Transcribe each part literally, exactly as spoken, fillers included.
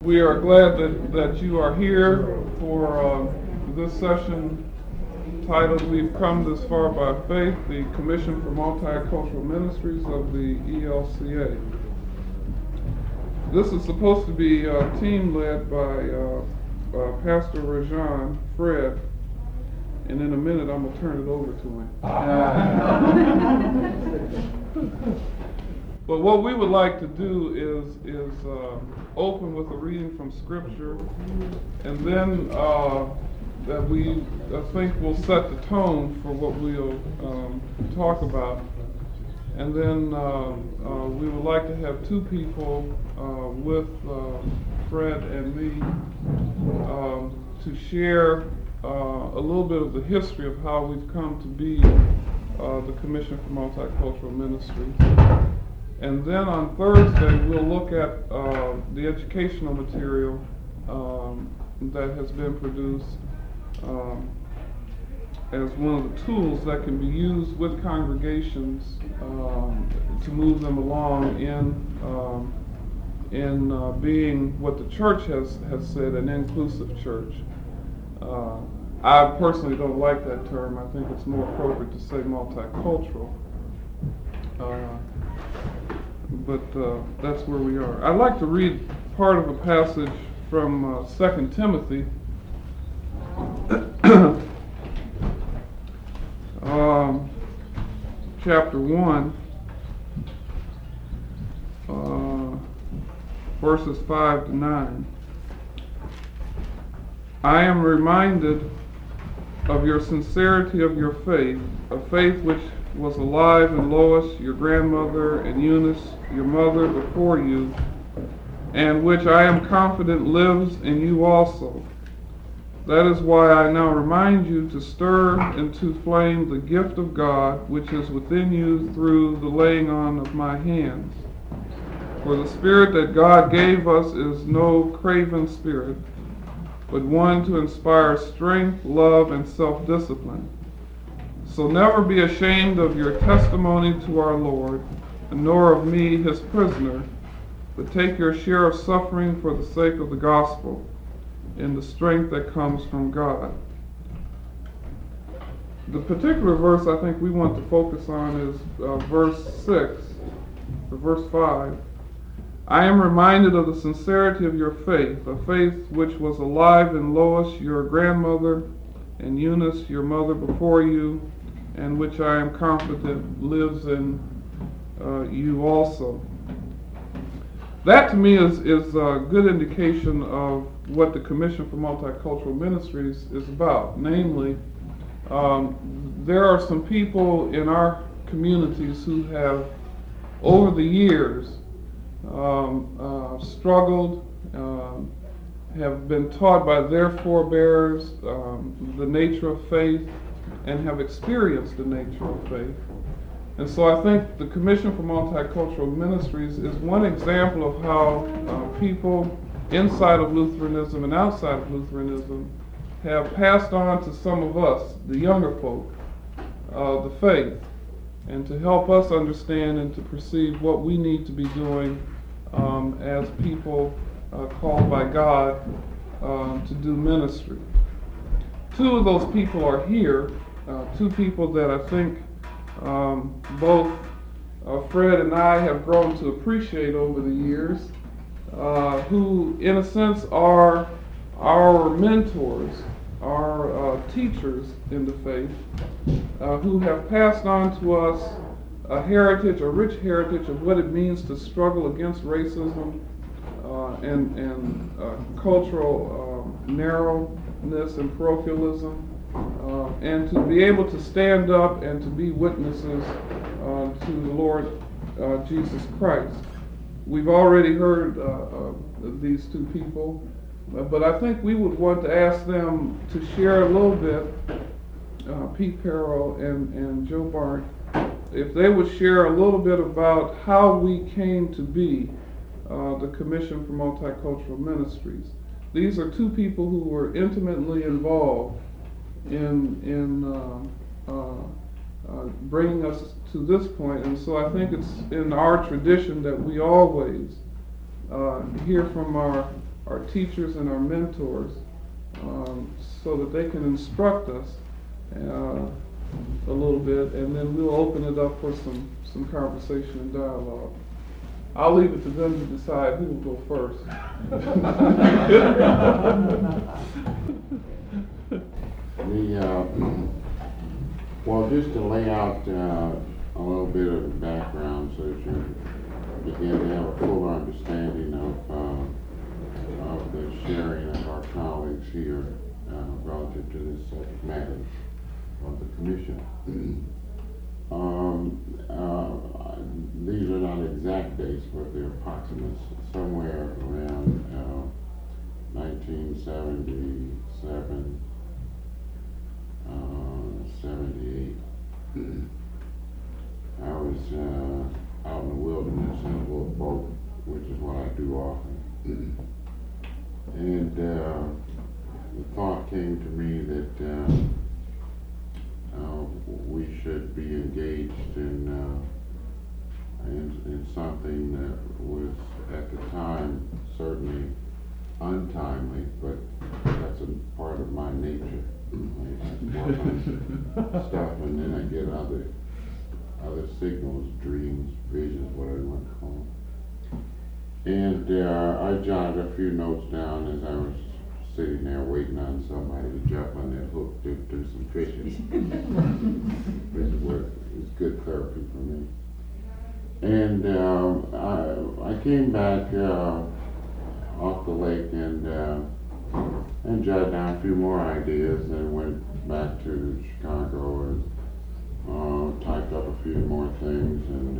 We are glad that, that you are here for uh, this session titled We've Come This Far by Faith, the Commission for Multicultural Ministries of the E L C A. This is supposed to be a team led by uh, uh, Pastor Rajan Fred, and in a minute I'm going to turn it over to him. But what we would like to do is is uh, open with a reading from Scripture, and then uh, that we I think will set the tone for what we'll um, talk about. And then uh, uh, we would like to have two people uh, with uh, Fred and me um, to share uh, a little bit of the history of how we've come to be uh, the Commission for Multicultural Ministries. And then on Thursday, we'll look at uh, the educational material um, that has been produced um, as one of the tools that can be used with congregations um, to move them along in um, in uh, being what the church has, has said, an inclusive church. Uh, I personally don't like that term. I think it's more appropriate to say multicultural. Uh, But uh, that's where we are. I'd like to read part of a passage from uh, Second Timothy, um, chapter one, uh, verses five to nine. I am reminded of your sincerity of your faith, a faith which was alive in Lois, your grandmother, and Eunice, your mother, before you, and which I am confident lives in you also. That is why I now remind you to stir into flame the gift of God which is within you through the laying on of my hands. For the Spirit that God gave us is no craven spirit, but one to inspire strength, love, and self-discipline. So never be ashamed of your testimony to our Lord, nor of me, his prisoner, but take your share of suffering for the sake of the gospel, in the strength that comes from God. The particular verse I think we want to focus on is uh, verse six, or verse five. I am reminded of the sincerity of your faith, a faith which was alive in Lois, your grandmother, and Eunice, your mother, before you, and which I am confident lives in uh, you also. That to me is, is a good indication of what the Commission for Multicultural Ministries is about. Namely, um, there are some people in our communities who have, over the years, um, uh, struggled, um, have been taught by their forebears um, the nature of faith, and have experienced the nature of faith. And so I think the Commission for Multicultural Ministries is one example of how uh, people inside of Lutheranism and outside of Lutheranism have passed on to some of us, the younger folk, uh, the faith, and to help us understand and to perceive what we need to be doing um, as people uh, called by God uh, to do ministry. Two of those people are here. Uh, two people that I think um, both uh, Fred and I have grown to appreciate over the years, uh, who in a sense are our mentors, our uh, teachers in the faith, uh, who have passed on to us a heritage, a rich heritage of what it means to struggle against racism uh, and, and uh, cultural uh, narrowness and parochialism. Uh, and to be able to stand up and to be witnesses uh, to the Lord uh, Jesus Christ. We've already heard uh, uh, these two people, uh, but I think we would want to ask them to share a little bit, uh, Pete Perro and, and Joe Bark, if they would share a little bit about how we came to be uh, the Commission for Multicultural Ministries. These are two people who were intimately involved in in uh, uh, uh, bringing us to this point, and so I think it's in our tradition that we always uh, hear from our our teachers and our mentors, um, so that they can instruct us uh, a little bit, and then we'll open it up for some, some conversation and dialogue. I'll leave it to them to decide who will go first. the, uh, well, just to lay out uh, a little bit of the background so that you begin to have a fuller understanding of, uh, of the sharing of our colleagues here uh, relative to this subject matter of the commission. um, uh, these are not exact dates, but they're approximate, somewhere around uh, nineteen seventy-seven, uh, seventy-eight. I was uh, out in the wilderness in a little boat, which is what I do often. And uh, the thought came to me that uh, uh, we should be engaged in, uh, in, in something that was at the time certainly untimely, but that's a part of my nature. I work on stuff and then I get other other signals, dreams, visions, whatever you want to call them. And uh, I jotted a few notes down as I was sitting there waiting on somebody to jump on that hook to do some fishing, which was, was good therapy for me. And uh, I, I came back uh, off the lake and uh, and jotted down a few more ideas and went back to Chicago and Uh, typed up a few more things and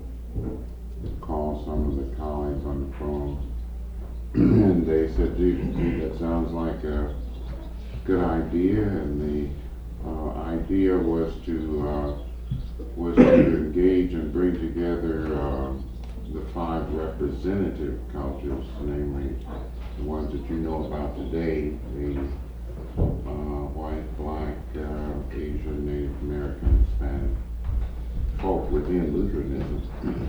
uh, called some of the colleagues on the phone. And they said, gee, gee, that sounds like a good idea. And the uh, idea was to uh, was to engage and bring together uh, the five representative cultures, namely the ones that you know about today, the Uh, white, black, uh, Asian, Native American, Hispanic folk within Lutheranism.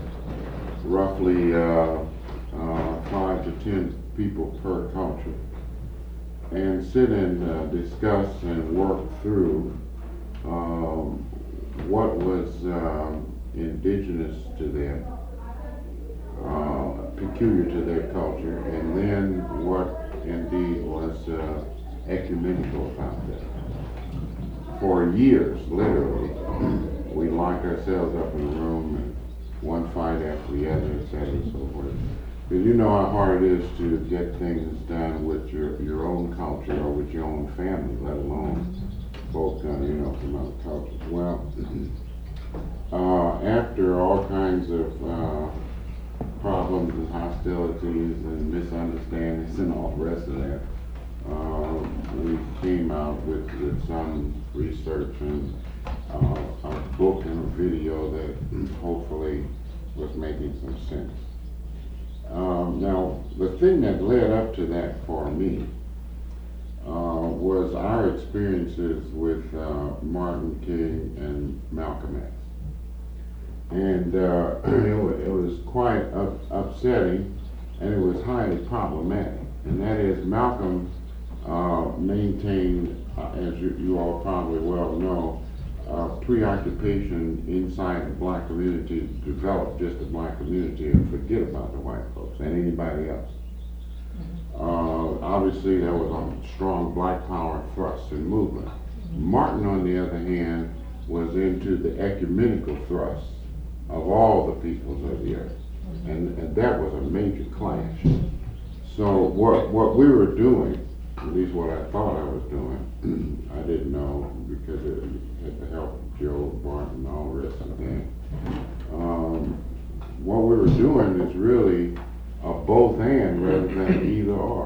Roughly uh, uh, five to ten people per culture. And sit and uh, discuss and work through um, what was uh, indigenous to them, uh, peculiar to their culture, and then what indeed was uh, ecumenical about that. For years, literally, we locked ourselves up in a room and one fight after the other, et cetera, and so forth. Because you know how hard it is to get things done with your, your own culture or with your own family, let alone folk, uh, you know, from other cultures. Well, uh, after all kinds of uh, problems and hostilities and misunderstandings and all the rest of that, Uh, we came out with, with some research and uh, a book and a video that hopefully was making some sense. Um, now, the thing that led up to that for me uh, was our experiences with uh, Martin King and Malcolm X. And uh, it, was, it was quite up, upsetting, and it was highly problematic. And that is, Malcolm Uh, maintained, uh, as you, you all probably well know, uh, preoccupation inside the black community to develop just the black community and forget about the white folks and anybody else. Uh, obviously, there was a strong black power thrust and movement. Martin, on the other hand, was into the ecumenical thrust of all the peoples of the earth, and, and that was a major clash. So what what we were doing, at least what I thought I was doing, I didn't know because it had the help of Joe, Bart, and all the rest of them. Um, what we were doing is really a both and rather than either or.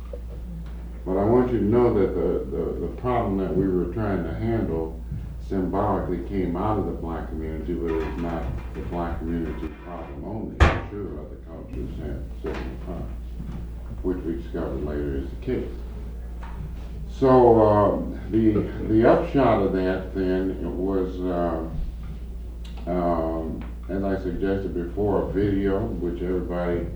But I want you to know that the, the, the problem that we were trying to handle symbolically came out of the black community, but it was not the black community problem only. I'm sure other cultures had certain problems, which we discovered later is the case. So uh, the the upshot of that then was, uh, um, as I suggested before, a video which everybody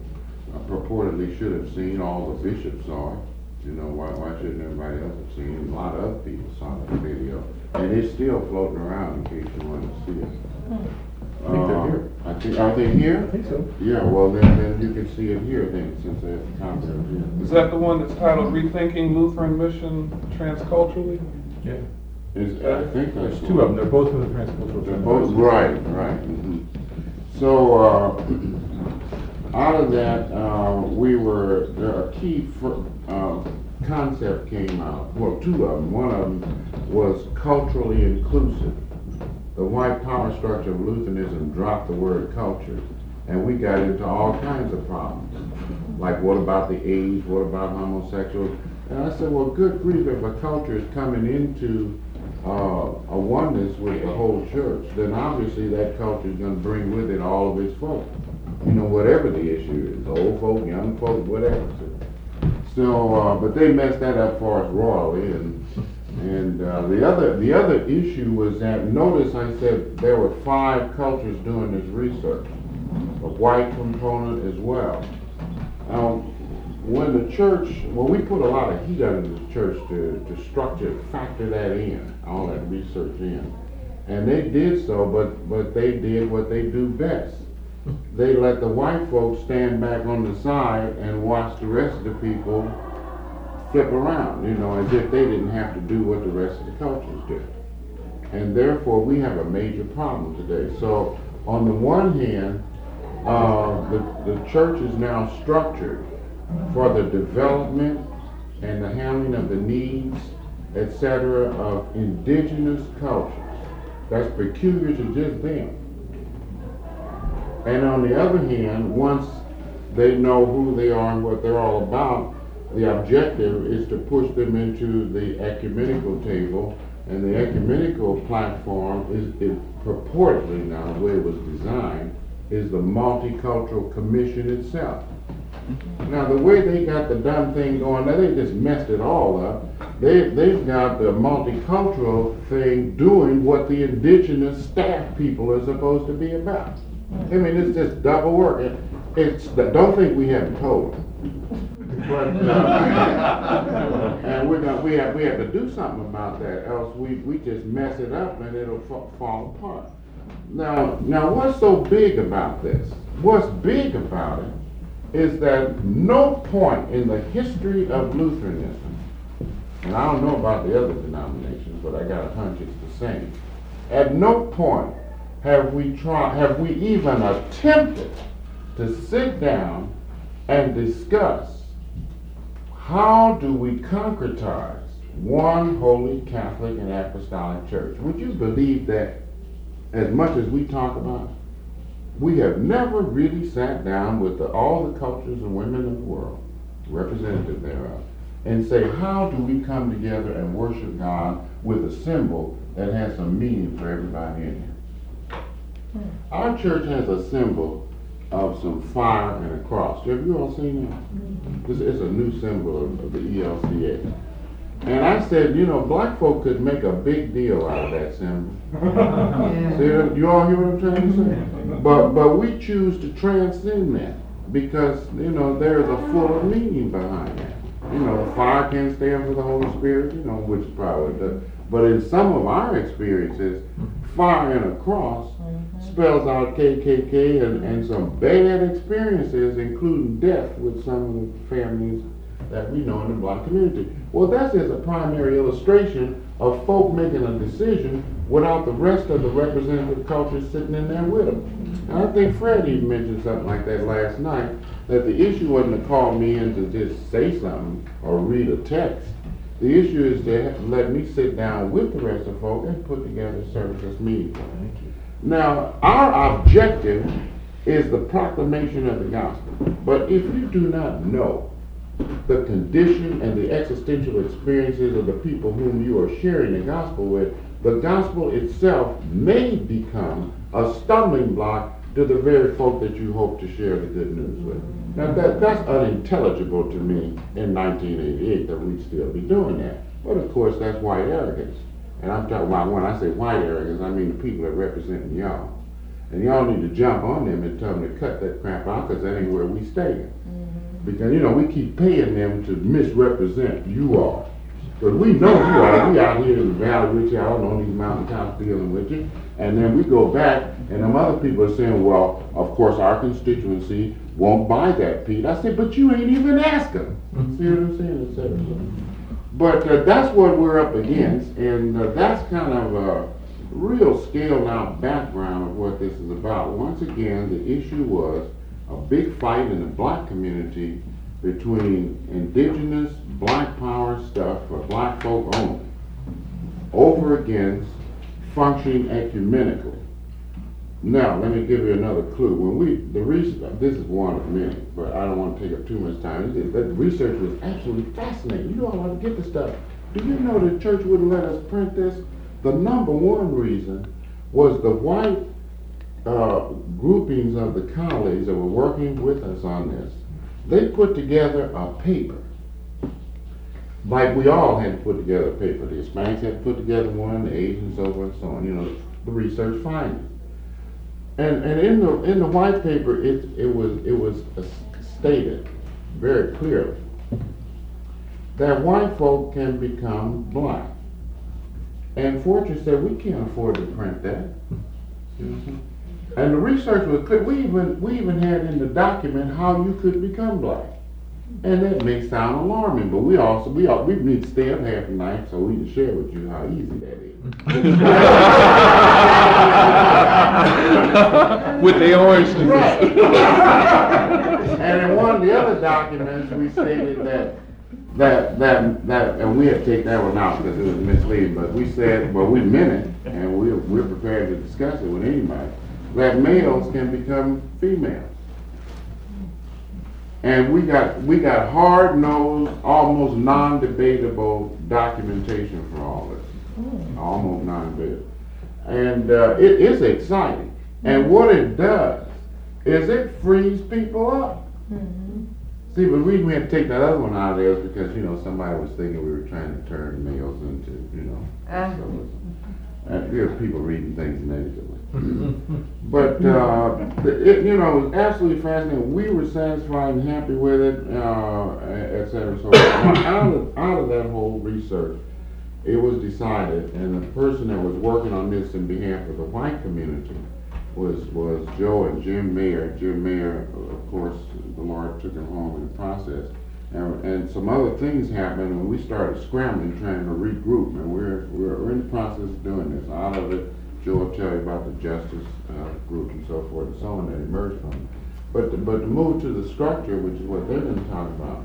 purportedly should have seen. All the bishops saw it. You know, why, why shouldn't everybody else have seen it? A lot of other people saw the video. And it's still floating around in case you want to see it. I think they're here. Uh, I think, are they here? I think so. Yeah, well then, then you can see it here then, since they're at the top of it. Is that the one that's titled Rethinking Lutheran Mission Transculturally? Yeah. Is, I think that's. There's two of them. They're both from the Transcultural They're Center. both, right, right. mhm. So, uh, out of that, uh, we were, there a key fir- uh, concept came out. Well, two of them. One of them was culturally inclusive. The white power structure of Lutheranism dropped the word culture, and we got into all kinds of problems. Like, what about the AIDS? What about homosexuals? And I said, well, good grief, if a culture is coming into uh, a oneness with the whole church, then obviously that culture is going to bring with it all of its folk. You know, whatever the issue is, old folk, young folk, whatever. So, uh, but they messed that up for us royally, and and uh, the other the other issue was that, notice I said there were five cultures doing this research, a white component as well. Now, when the church, well, we put a lot of heat under the church to, to structure, factor that in, all that research in. And they did so, but, but they did what they do best. They let the white folks stand back on the side and watch the rest of the people flip around, you know, as if they didn't have to do what the rest of the cultures did. And therefore, we have a major problem today. So, on the one hand, uh, the, the church is now structured for the development and the handling of the needs, et cetera, of indigenous cultures. That's peculiar to just them. And on the other hand, once they know who they are and what they're all about, the objective is to push them into the ecumenical table, and the ecumenical platform is, is purportedly, now the way it was designed, is the Multicultural Commission itself. Now, the way they got the done thing going, now they just messed it all up. They, they've got the multicultural thing doing what the indigenous staff people are supposed to be about. I mean, it's just double work. It, it's, don't think we haven't told them. But, uh, and we're gonna, we have, we have to do something about that, else we, we just mess it up and it'll fa- fall apart. Now, now what's so big about this? What's big about it is that no point in the history of Lutheranism, and I don't know about the other denominations, but I got a hunch it's the same. At no point have we tried, have we even attempted to sit down and discuss how do we concretize one holy Catholic and Apostolic Church. Would you believe that as much as we talk about it, we have never really sat down with the, all the cultures and women of the world, representative thereof, and say, how do we come together and worship God with a symbol that has some meaning for everybody in here? Hmm. Our church has a symbol of some fire and a cross. Have you all seen that? Mm-hmm. This is a new symbol of, of the E L C A. And I said, you know, black folk could make a big deal out of that symbol. Yeah. See, you all hear what I'm trying to say? But, but we choose to transcend that because, you know, there's a fuller meaning behind that. You know, fire can stand for the Holy Spirit, you know, which probably does. But in some of our experiences, fire and a cross spells out K K K and, and some bad experiences, including death with some of the families that we know in the black community. Well, that's just a primary illustration of folk making a decision without the rest of the representative culture sitting in there with them. And I think Fred even mentioned something like that last night, that the issue wasn't to call me in to just say something or read a text. The issue is to let me sit down with the rest of folk and put together a service that's meaningful. Now, our objective is the proclamation of the gospel. But if you do not know the condition and the existential experiences of the people whom you are sharing the gospel with, the gospel itself may become a stumbling block to the very folk that you hope to share the good news with. Now, that, that's unintelligible to me in nineteen eighty-eight that we'd still be doing that. But of course, that's white arrogance. And I'm talking about, when I say white arrogance, I mean the people that representing y'all. And y'all need to jump on them and tell them to cut that crap out, because that ain't where we stay. Mm-hmm. Because, you know, we keep paying them to misrepresent you all. Because we know you all, we out here in the valley with y'all on these mountaintops dealing with you. And then we go back, and them other people are saying, well, of course, our constituency won't buy that, Pete. I said, but you ain't even asked them. See what I'm saying? Et cetera. But uh, that's what we're up against, and uh, that's kind of a real scaled out background of what this is about. Once again, the issue was a big fight in the black community between indigenous black power stuff for black folk only over against functioning ecumenically. Now, let me give you another clue. When we, the research, this is one of many, but I don't want to take up too much time. The research was absolutely fascinating. You all want to get this stuff. Do you know the church wouldn't let us print this? The number one reason was the white uh, groupings of the colleagues that were working with us on this. They put together a paper. Like we all had to put together a paper. The Hispanics had to put together one, the Asians, so forth and so on. You know, the research findings. And and in the in the white paper, it it was it was stated very clearly that white folk can become black. And Fortune said we can't afford to print that. Mm-hmm. And the research was clear. We even we even had in the document how you could become black. And that may sound alarming, but we also we all, we need to stay up half the night so we can share with you how easy that is. With the orange juice. Right. And in one of the other documents, we stated that that that that, and we had to take that one out because it was misleading. But we said, well, we meant it, and we we're prepared to discuss it with anybody. That males can become females. And we got we got hard-nosed, almost non-debatable documentation for all this. Mm. Almost non-debatable. And uh, it is exciting. And what it does is it frees people up. Mm-hmm. See, the reason we had to take that other one out of there is because, you know, somebody was thinking we were trying to turn males into, you know, uh. so and there's people reading things negatively. But, uh, it, you know, it was absolutely fascinating. We were satisfied and happy with it, uh, et cetera. So out of, out of that whole research, it was decided, and the person that was working on this in behalf of the white community was, was Joe and Jim Mayer. Jim Mayer, of course, the Lord took him home in the process. And, and some other things happened, and we started scrambling, trying to regroup, and we're, we're, we're in the process of doing this. Out of it, Joe will tell you about the justice uh, group and so forth and so on that emerged from it. But to, but to move to the structure, which is what they're going to talk about,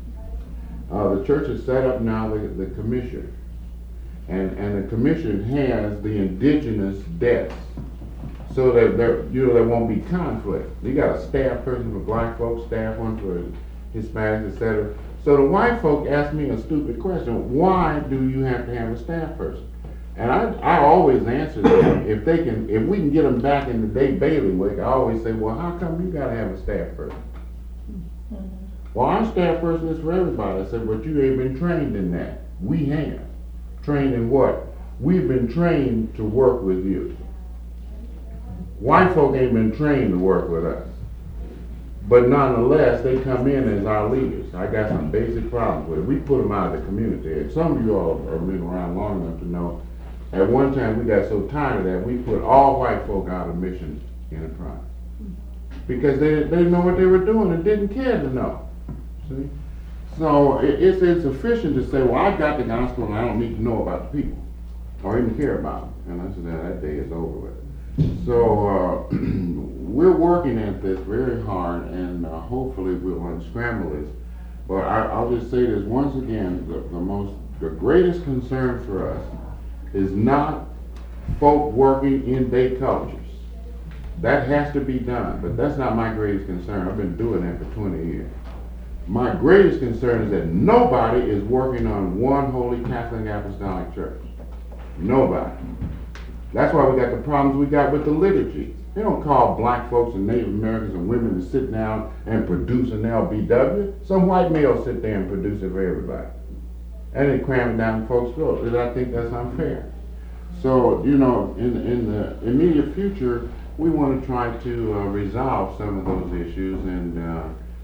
uh, the church has set up now the, the commission. And, and the commission has the indigenous desk, so that there, you know, there won't be conflict. You got a staff person for black folks, staff one for Hispanics, et cetera. So the white folk asked me a stupid question: why do you have to have a staff person? And I, I always answer them, if they can, if we can get them back in the day bailiwick, I always say, well, how come you gotta have a staff person? Mm-hmm. Well, our staff person is for everybody. I said, but you ain't been trained in that. We have. Trained in what? We've been trained to work with you. White folk ain't been trained to work with us. But nonetheless, they come in as our leaders. I got some basic problems with it. We put them out of the community. And some of you all have been around long enough to know, at one time we got so tired of that, we put all white folk out of mission enterprise. Because they, they didn't know what they were doing and didn't care to know. See? So it, it's insufficient to say, well, I got the gospel and I don't need to know about the people or even care about them. And I said, that, that day is over with. So uh, we're working at this very hard, and uh, hopefully we'll unscramble this. But I, I'll just say this once again: the, the most, the greatest concern for us is not folk working in their cultures. That has to be done, but that's not my greatest concern. I've been doing that for twenty years. My greatest concern is that nobody is working on one holy Catholic Apostolic Church. Nobody. That's why we got the problems we got with the liturgy. They don't call black folks and Native Americans and women to sit down and produce an L B W. Some white males sit there and produce it for everybody. And they cram it down folks' throats. And I think that's unfair. So, you know, in, in the immediate future, we want to try to uh, resolve some of those issues and uh,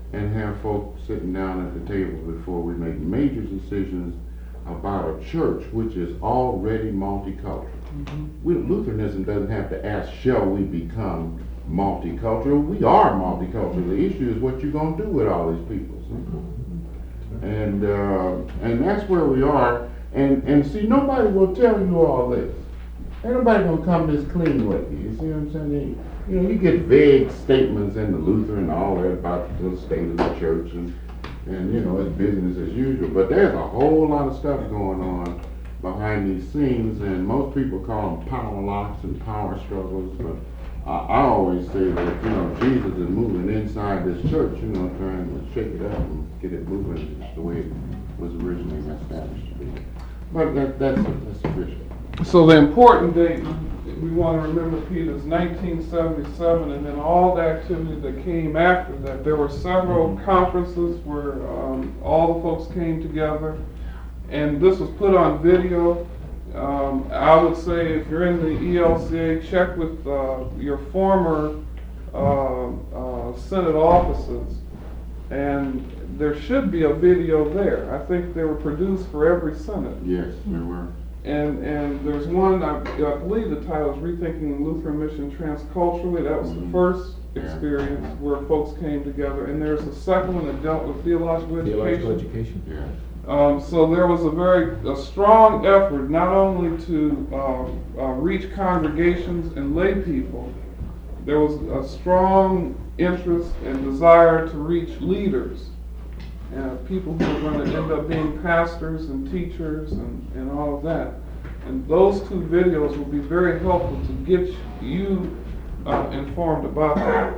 and have folks sitting down at the table before we make major decisions about a church which is already multicultural. Mm-hmm. We, Lutheranism doesn't have to ask, shall we become multicultural? We are multicultural. The issue is what you're going to do with all these people. See? And uh, and that's where we are. And and see, nobody will tell you all this. Ain't nobody gonna come this clean with you. You see what I'm saying? You know, you get vague statements in the Lutheran and all that about the state of the church, and and you know, it's business as usual. But there's a whole lot of stuff going on behind these scenes, and most people call them power locks and power struggles. But I, I always say that, you know, Jesus is moving inside this church, you know, trying to shake it up and get it moving the way it was originally established to be. But that, that's, that's official. So the important date we want to remember, Pete, is nineteen seventy-seven, and then all the activity that came after that. There were several mm-hmm. conferences where um, all the folks came together, and this was put on video. Um, I would say if you're in the E L C A, check with uh, your former uh, uh, Senate offices, and there should be a video there. I think they were produced for every Senate. Yes, there were. And and there's one, I, I believe the title is Rethinking Lutheran Mission Transculturally. That was mm-hmm. the first yeah. experience where folks came together. And there's a second one that dealt with theological education. Theological education. Yeah. Um, so there was a very a strong effort not only to uh, uh, reach congregations and lay people, there was a strong interest and desire to reach leaders, and people who are going to end up being pastors and teachers and, and all of that. And those two videos will be very helpful to get you uh, informed about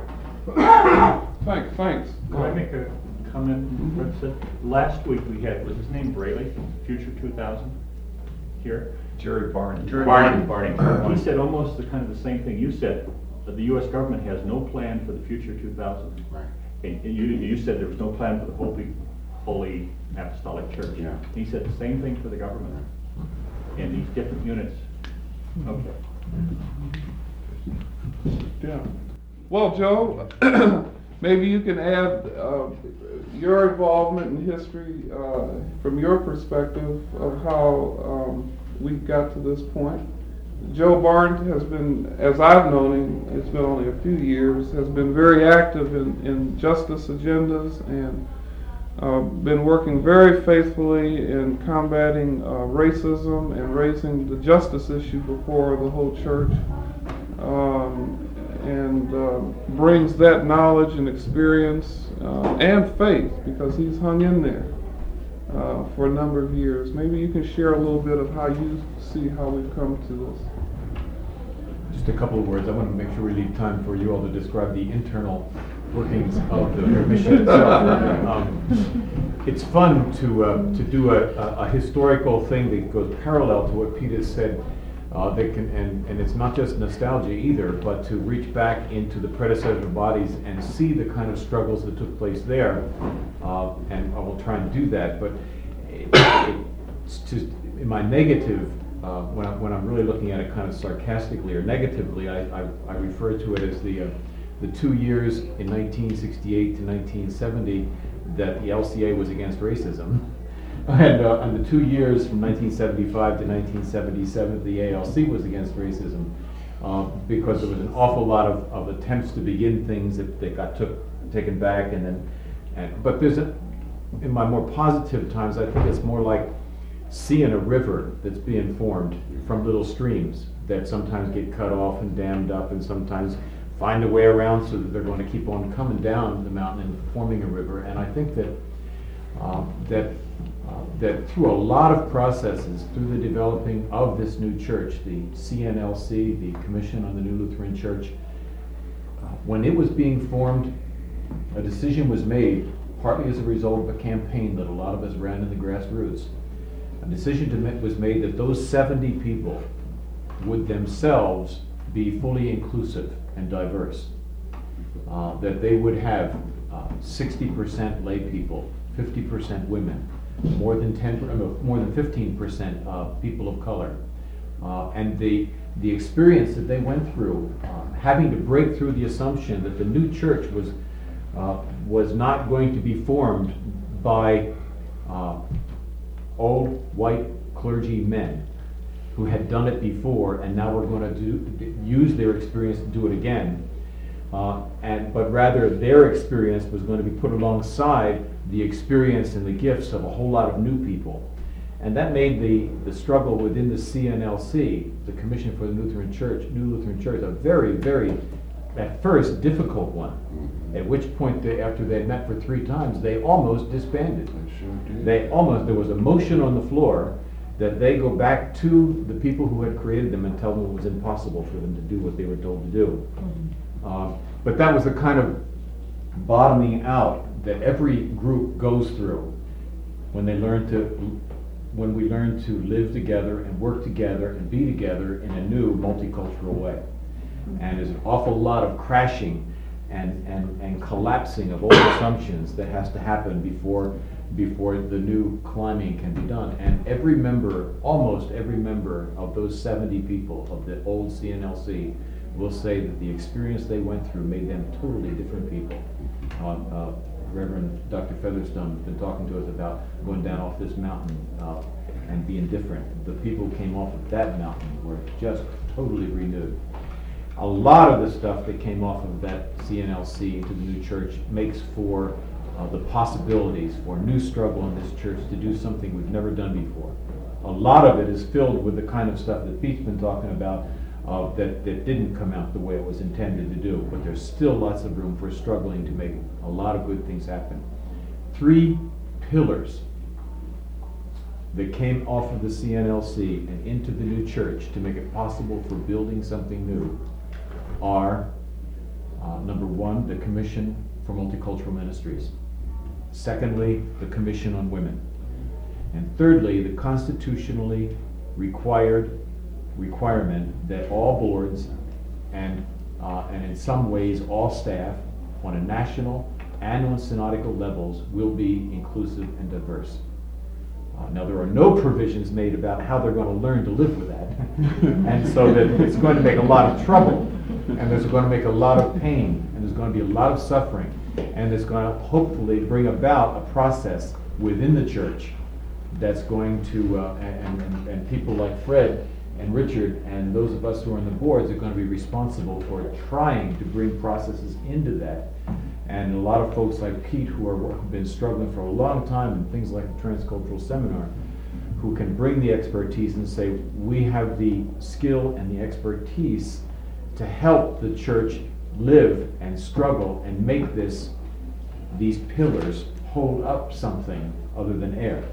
that. Thanks, thanks. Can I make a comment, President? Last week we had, was his name Braley, Future two thousand, here? Jerry Barney. Jerry Barney. Barney. Barney. He said almost the kind of the same thing you said, that the U S government has no plan for the Future two thousand. Right. And you, you said there was no plan for the Holy, Holy Apostolic Church. Yeah. He said the same thing for the government in these different units. Okay. Yeah. Well, Joe, maybe you can add uh, your involvement in history uh, from your perspective of how um, we got to this point. Joe Barnes has been, as I've known him, it's been only a few years, has been very active in, in justice agendas and uh, been working very faithfully in combating uh, racism and raising the justice issue before the whole church, um, and uh, brings that knowledge and experience uh, and faith, because he's hung in there uh, for a number of years. Maybe you can share a little bit of how you see how we've come to this. Just a couple of words. I want to make sure we leave time for you all to describe the internal workings of the mission itself. Um, it's fun to uh, to do a, a, a historical thing that goes parallel to what Pete has said. Uh, that can, and, and it's not just nostalgia either, but to reach back into the predecessor bodies and see the kind of struggles that took place there. Uh, and I will try and do that. But it, it's just in my negative. Uh, when, I, when I'm really looking at it kind of sarcastically or negatively, I, I, I refer to it as the uh, the two years in nineteen sixty-eight to nineteen seventy that the L C A was against racism, and, uh, and the two years from nineteen seventy-five to nineteen seventy-seven the A L C was against racism, uh, because there was an awful lot of, of attempts to begin things that, that got took taken back, and then and but there's a, in my more positive times, I think it's more like seeing a river that's being formed from little streams that sometimes get cut off and dammed up and sometimes find a way around so that they're going to keep on coming down the mountain and forming a river. And I think that uh, that uh, that through a lot of processes, through the developing of this new church, the C N L C, the Commission on the New Lutheran Church, uh, when it was being formed, a decision was made, partly as a result of a campaign that a lot of us ran in the grassroots. A decision to ma- was made that those seventy people would themselves be fully inclusive and diverse. Uh, that they would have uh, sixty percent lay people, fifty percent women, more than ten, uh, more than fifteen percent uh, people of color, uh, and the the experience that they went through, uh, having to break through the assumption that the new church was uh, was not going to be formed by uh, old white clergy men who had done it before, and now we're going to do, use their experience to do it again. Uh, and but rather their experience was going to be put alongside the experience and the gifts of a whole lot of new people. And that made the, the struggle within the C N L C, the Commission for the Lutheran Church, New Lutheran Church, a very, very, at first, difficult one. Mhm. At which point, they, after they had met for three times, they almost disbanded. They sure did. They almost, there was a motion on the floor that they go back to the people who had created them and tell them it was impossible for them to do what they were told to do. Um, but that was the kind of bottoming out that every group goes through when they learn to, when we learn to live together and work together and be together in a new multicultural way. And there's an awful lot of crashing and, and, and collapsing of old assumptions that has to happen before before the new climbing can be done. And every member, almost every member of those seventy people of the old C N L C will say that the experience they went through made them totally different people. Uh, uh, Reverend Doctor Featherstone has been talking to us about going down off this mountain uh, and being different. The people who came off of that mountain were just totally renewed. A lot of the stuff that came off of that C N L C into the new church makes for uh, the possibilities for new struggle in this church to do something we've never done before. A lot of it is filled with the kind of stuff that Pete's been talking about uh, that, that didn't come out the way it was intended to do, but there's still lots of room for struggling to make a lot of good things happen. Three pillars that came off of the C N L C and into the new church to make it possible for building something new are, uh, number one, the Commission for Multicultural Ministries. Secondly, the Commission on Women. And thirdly, the constitutionally required requirement that all boards and, uh, and in some ways all staff on a national and on synodical levels will be inclusive and diverse. Uh, now, there are no provisions made about how they're going to learn to live with that. And so that it's going to make a lot of trouble, and there's going to make a lot of pain, and there's going to be a lot of suffering, and it's going to hopefully bring about a process within the church that's going to, uh, and, and, and people like Fred and Richard and those of us who are on the boards are going to be responsible for trying to bring processes into that. And a lot of folks like Pete who are who've been struggling for a long time in things like the Transcultural Seminar, who can bring the expertise and say, we have the skill and the expertise to help the church live and struggle and make this, these pillars hold up something other than air.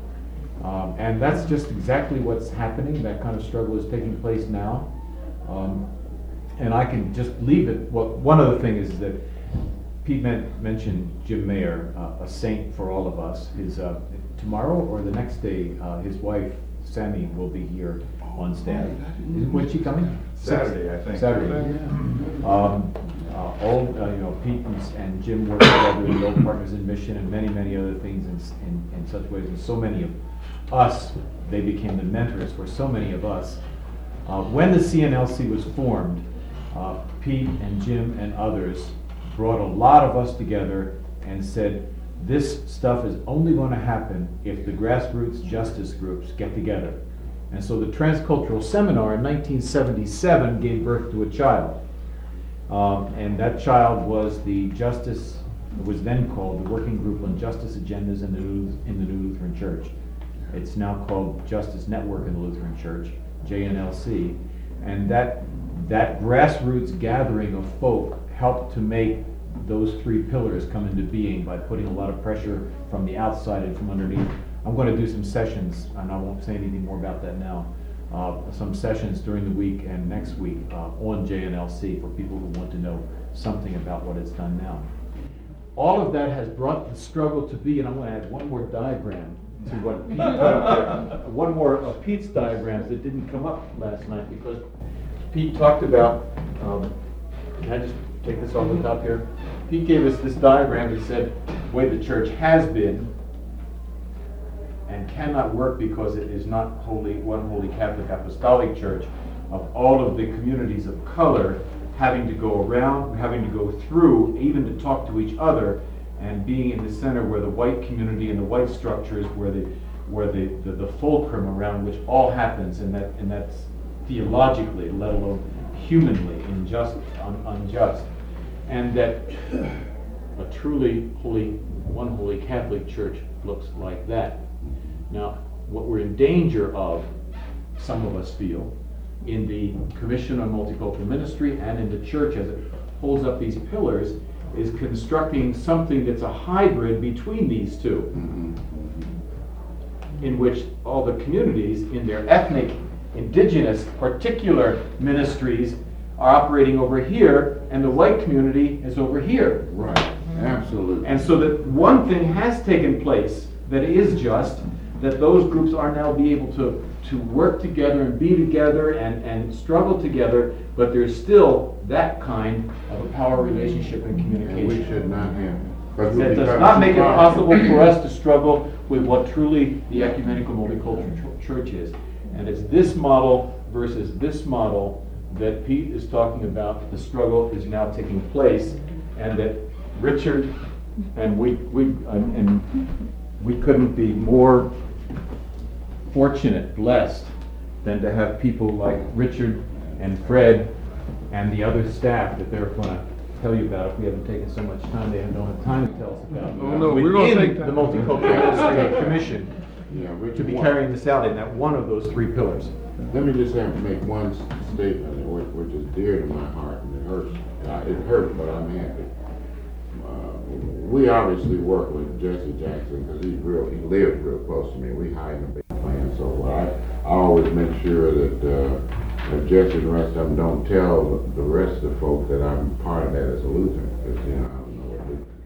Um, and that's just exactly what's happening. That kind of struggle is taking place now. Um, and I can just leave it. Well, one other thing is that Pete men- mentioned Jim Mayer, uh, a saint for all of us. His uh, tomorrow or the next day, uh, his wife Sammy will be here on staff. When's she coming? Saturday, I think. Saturday. Um, uh, old, uh, you know, Pete and, and Jim work together with Old Partners in Mission and many, many other things in, in, in such ways. And so many of us, they became the mentors for so many of us. Uh, when the C N L C was formed, uh, Pete and Jim and others brought a lot of us together and said, this stuff is only going to happen if the grassroots justice groups get together. And so the Transcultural Seminar in nineteen seventy-seven gave birth to a child. Um, and that child was the Justice, it was then called the Working Group on Justice Agendas in the New, in the New Lutheran Church. It's now called Justice Network in the Lutheran Church, J N L C. And that, that grassroots gathering of folk helped to make those three pillars come into being by putting a lot of pressure from the outside and from underneath. I'm going to do some sessions, and I won't say anything more about that now, uh, some sessions during the week and next week uh, on J N L C for people who want to know something about what it's done now. All of that has brought the struggle to be, and I'm going to add one more diagram to what Pete put up there. One more of Pete's diagrams that didn't come up last night because Pete talked about, um, can I just take this off the top here? Pete gave us this diagram. He said the way the church has been and cannot work because it is not holy, one holy Catholic Apostolic Church, of all of the communities of color having to go around, having to go through, even to talk to each other, and being in the center where the white community and the white structures, where the where the, the, the fulcrum around which all happens, and that and that's theologically, let alone humanly, unjust, un, unjust, and that a truly holy, one holy Catholic Church looks like that. Now, what we're in danger of, some of us feel, in the Commission on Multicultural Ministry and in the church as it holds up these pillars, is constructing something that's a hybrid between these two, Mhm. in which all the communities in their ethnic, indigenous, particular ministries are operating over here, and the white community is over here. Right, absolutely. And so that one thing has taken place that is just, that those groups are now be able to, to work together and be together and, and struggle together, but there's still that kind of a power relationship and And we communication. should not have. 'cause we That does become not make it too possible powerful. for us to struggle with what truly the ecumenical multicultural ch- church is. And it's this model versus this model that Pete is talking about. The struggle is now taking place, and that Richard and we, we, and and we couldn't be more fortunate, blessed, than to have people like Richard and Fred and the other staff that they're going to tell you about. If we haven't taken so much time, they don't have time to tell us about. Oh, no, we're gonna Within take time. the Multicultural Ministry Commission Yeah, Richard, to be one- carrying this out in that one of those three pillars. Let me just have to make one s- statement, which, which is dear to my heart, and it hurts. Uh, it hurts, but I'm happy. Uh, we obviously work with Jesse Jackson because he's real. He lives real close to me. We hide in a big plan, so I, I always make sure that, uh, that Jesse and the rest of them don't tell the rest of the folks that I'm part of that as a Lutheran, because you know I don't know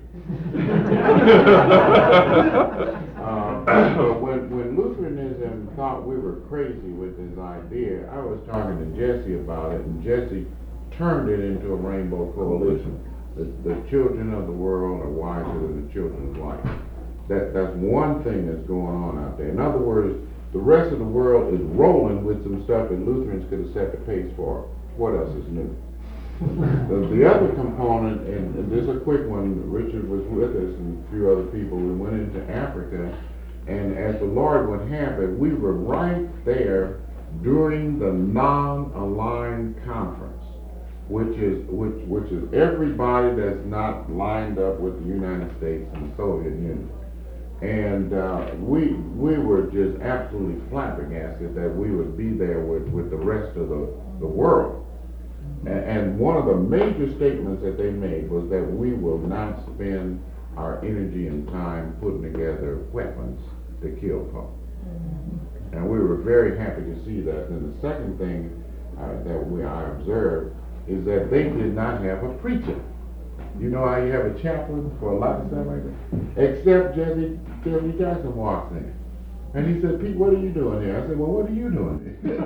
what Lutheran. Uh, but when, when Lutheranism thought we were crazy with this idea, I was talking to Jesse about it, and Jesse turned it into a rainbow coalition. The, the children of the world are wiser than the children of light. That, that's one thing that's going on out there. In other words, the rest of the world is rolling with some stuff that Lutherans could have set the pace for. What else is new? The, the other component, and, and this is a quick one, Richard was with us and a few other people, we went into Africa, and as the Lord would have it, we were right there during the non-aligned conference, which is which which is everybody that's not lined up with the United States and the Soviet Union. And uh, we we were just absolutely flabbergasted that we would be there with, with the rest of the, the world. And one of the major statements that they made was that we will not spend our energy and time putting together weapons to kill folks. Mm-hmm. And we were very happy to see that. And the second thing uh, that we I observed is that they did not have a preacher. You know how you have a chaplain for a lot of stuff like that? Except Jesse, Jesse Jackson walks in. And he said, Pete, what are you doing here? I said, well, what are you doing here?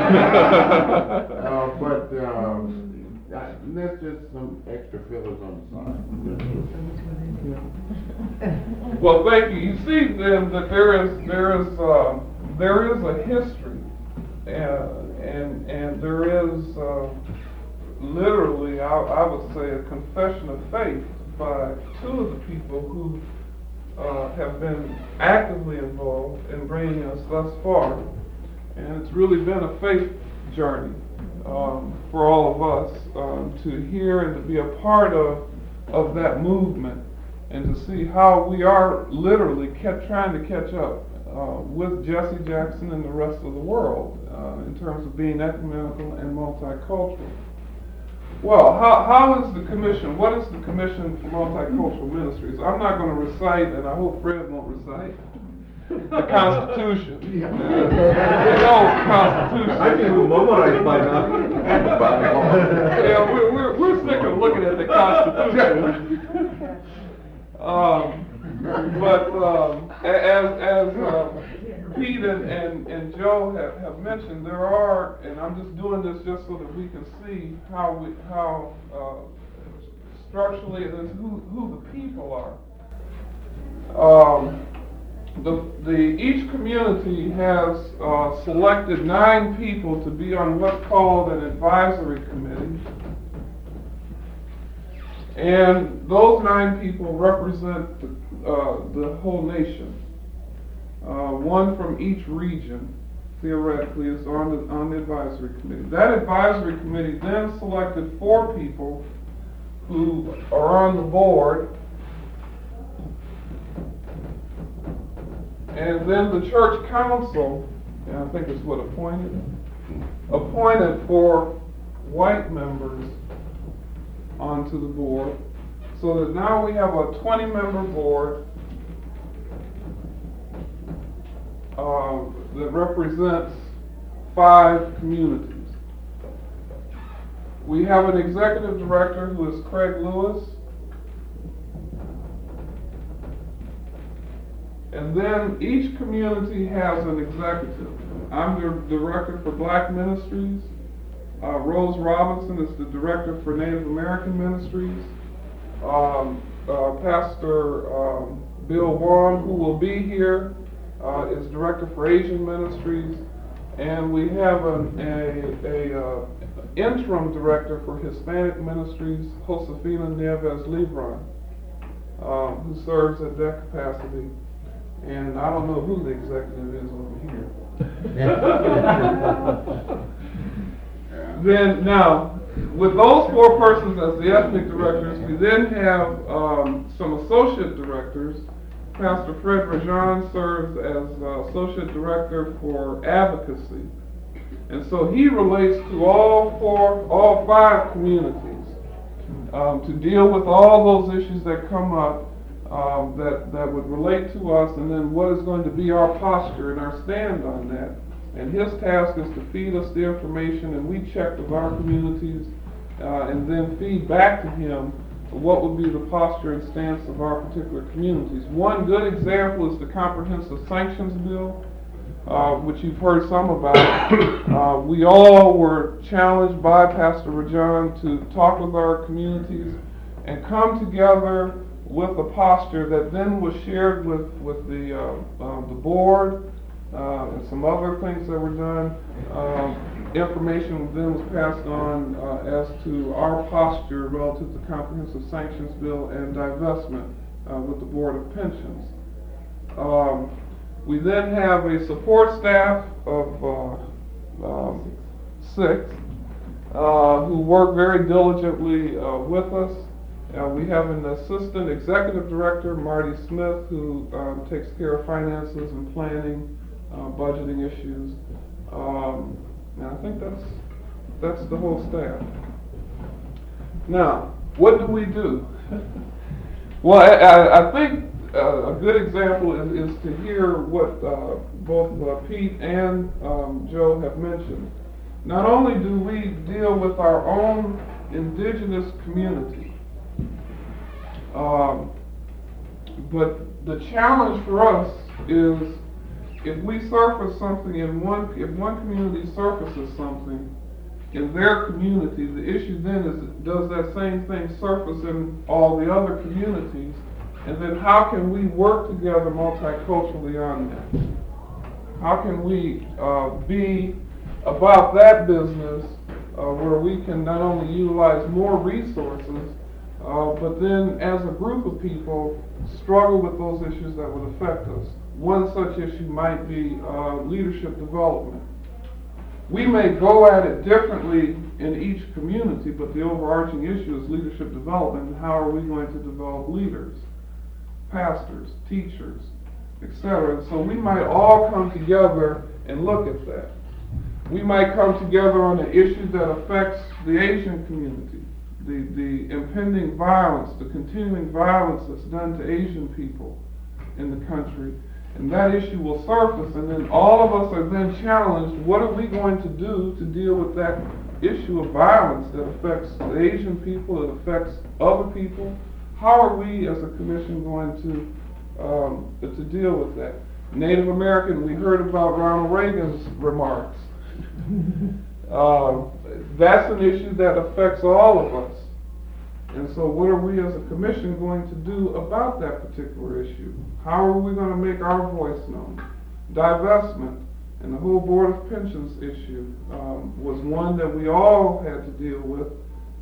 uh, but um, that's just some extra fillers on the side. Well, thank you. You see then that there is there is uh, there is a history, and and and there is uh, literally, I, I would say, a confession of faith by two of the people who uh, have been actively involved in bringing us thus far, and it's really been a faith journey um, for all of us um, to hear and to be a part of of that movement, and to see how we are literally kept trying to catch up uh, with Jesse Jackson and the rest of the world uh, in terms of being ecumenical and multicultural. Well, how, how is the commission, what is the Commission for Multicultural Ministries? I'm not going to recite, and I hope Fred won't recite, the Constitution. The old Constitution. I think we'll memorize by now. Yeah, we're, we're, we're sick of looking at the Constitution. um, but um, as, as uh, Pete and, and, and Joe have, have mentioned, there are, and I'm just doing this just so that we can see how we how uh, structurally it is who, who the people are. Um, the, the each community has uh, selected nine people to be on what's called an advisory committee. And those nine people represent uh, the whole nation. Uh, one from each region, theoretically, is on the, on the advisory committee. That advisory committee then selected four people who are on the board, and then the church council, and I think it's what appointed, appointed four white members onto the board, so that now we have a twenty-member board uh, that represents five communities. We have an executive director who is Craig Lewis, and then each community has an executive. I'm the director for Black Ministries. Uh, Rose Robinson is the director for Native American Ministries. Um, uh, Pastor um, Bill Wong, who will be here, uh, is director for Asian Ministries. And we have an a, a, uh, interim director for Hispanic Ministries, Josefina Nieves Lebron, um, who serves at that capacity. And I don't know who the executive is over here. Then, now, with those four persons as the ethnic directors, we then have um, some associate directors. Pastor Fred Rajan serves as uh, associate director for advocacy. And so he relates to all four, all five communities um, to deal with all those issues that come up um, that, that would relate to us, and then what is going to be our posture and our stand on that. And his task is to feed us the information, and we check with our communities uh, and then feed back to him what would be the posture and stance of our particular communities. One good example is the Comprehensive Sanctions Bill, uh, which you've heard some about. uh, we all were challenged by Pastor Rajan to talk with our communities and come together with a posture that then was shared with, with the, uh, uh, the board, Uh, and some other things that were done. Um, information then was passed on uh, as to our posture relative to Comprehensive Sanctions Bill and divestment uh, with the Board of Pensions. Um, we then have a support staff of uh, um, six uh, who work very diligently uh, with us. Uh, we have an assistant executive director, Marty Smith, who um, takes care of finances and planning, Uh, budgeting issues, um, and I think that's that's the whole staff. Now, what do we do? Well, I, I, I think uh, a good example is, is to hear what uh, both uh, Pete and um, Joe have mentioned. Not only do we deal with our own indigenous community, um, but the challenge for us is, if we surface something in one, if one community surfaces something in their community, the issue then is, does that same thing surface in all the other communities? And then how can we work together multiculturally on that? How can we uh, be about that business uh, where we can not only utilize more resources, uh, but then as a group of people struggle with those issues that would affect us? One such issue might be uh, leadership development. We may go at it differently in each community, but the overarching issue is leadership development. And how are we going to develop leaders, pastors, teachers, et cetera? So we might all come together and look at that. We might come together on an issue that affects the Asian community, the, the impending violence, the continuing violence that's done to Asian people in the country. And that issue will surface, and then all of us are then challenged, what are we going to do to deal with that issue of violence that affects the Asian people, that affects other people? How are we as a commission going to um, to deal with that? Native American, we heard about Ronald Reagan's remarks. uh, that's an issue that affects all of us. And so what are we as a commission going to do about that particular issue? How are we going to make our voice known? Divestment and the whole Board of Pensions issue um, was one that we all had to deal with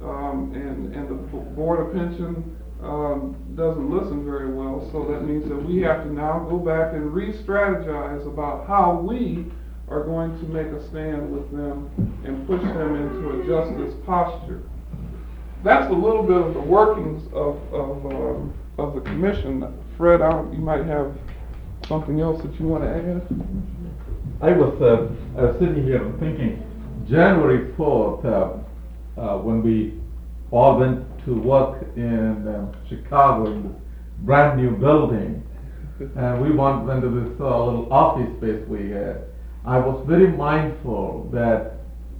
um, and, and the B- Board of Pension um, doesn't listen very well, so that means that we have to now go back and re-strategize about how we are going to make a stand with them and push them into a justice posture. That's a little bit of the workings of of, um, of the commission. Fred, I don't, you might have something else that you want to add? I was uh, uh, sitting here and thinking, January fourth, uh, uh, when we all went to work in um, Chicago in this brand new building, and we went, went to this uh, little office space we had, I was very mindful that